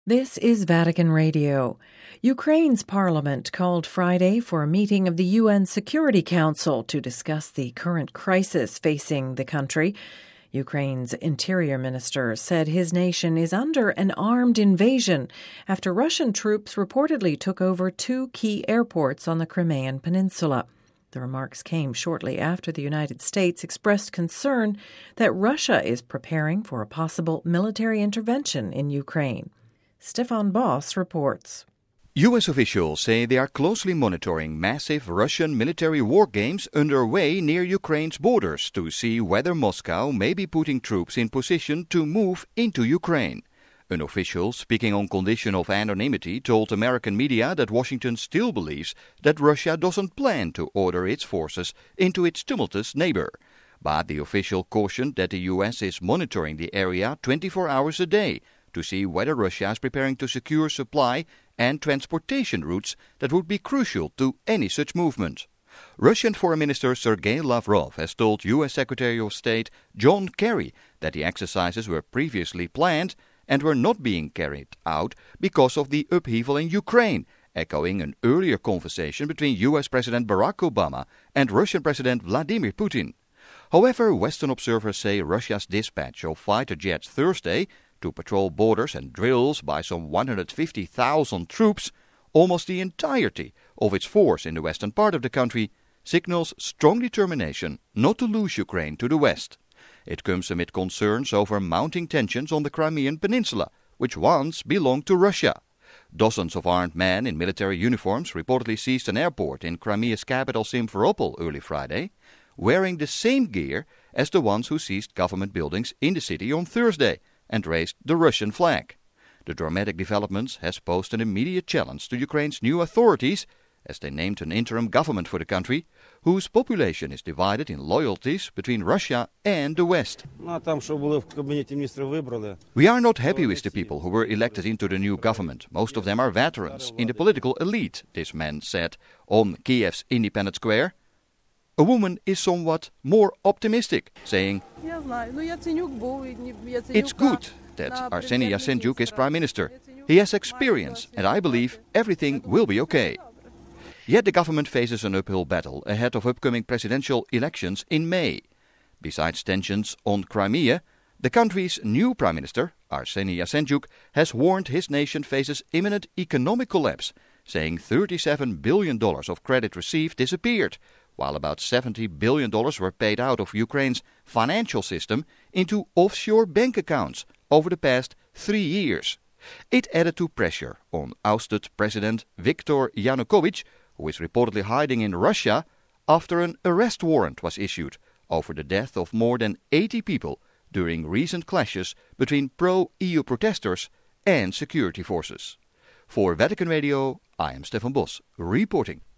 This is Vatican Radio. Ukraine's parliament called Friday for a meeting of the UN Security Council to discuss the current crisis facing the country. Ukraine's interior minister said his nation is under an armed invasion after Russian troops reportedly took over two key airports on the Crimean Peninsula. The remarks came shortly after the United States expressed concern that Russia is preparing for a possible military intervention in Ukraine. Stefan Boss reports. U.S. officials say they are closely monitoring massive Russian military war games underway near Ukraine's borders to see whether Moscow may be putting troops in position to move into Ukraine. An official speaking on condition of anonymity told American media that Washington still believes that Russia doesn't plan to order its forces into its tumultuous neighbor. But the official cautioned that the U.S. is monitoring the area 24 hours a day to see whether Russia is preparing to secure supply and transportation routes that would be crucial to any such movement. Russian Foreign Minister Sergei Lavrov has told U.S. Secretary of State John Kerry that the exercises were previously planned and were not being carried out because of the upheaval in Ukraine, echoing an earlier conversation between U.S. President Barack Obama and Russian President Vladimir Putin. However, Western observers say Russia's dispatch of fighter jets Thursday to patrol borders and drills by some 150,000 troops, almost the entirety of its force in the western part of the country, signals strong determination not to lose Ukraine to the west. It comes amid concerns over mounting tensions on the Crimean Peninsula, which once belonged to Russia. Dozens of armed men in military uniforms reportedly seized an airport in Crimea's capital Simferopol early Friday, wearing the same gear as the ones who seized government buildings in the city on Thursday and raised the Russian flag. The dramatic developments has posed an immediate challenge to Ukraine's new authorities, as they named an interim government for the country, whose population is divided in loyalties between Russia and the West. We are not happy with the people who were elected into the new government. Most of them are veterans in the political elite, this man said on Kiev's Independence Square. A woman is somewhat more optimistic, saying, "It's good that Arseniy Yatsenyuk is Prime Minister. He has experience, and I believe everything will be okay." Yet the government faces an uphill battle ahead of upcoming presidential elections in May. Besides tensions on Crimea, the country's new Prime Minister, Arseniy Yatsenyuk, has warned his nation faces imminent economic collapse, saying $37 billion of credit received disappeared, while about $70 billion were paid out of Ukraine's financial system into offshore bank accounts over the past 3 years. It added to pressure on ousted President Viktor Yanukovych, who is reportedly hiding in Russia after an arrest warrant was issued over the death of more than 80 people during recent clashes between pro-EU protesters and security forces. For Vatican Radio, I am Stefan Boss, reporting.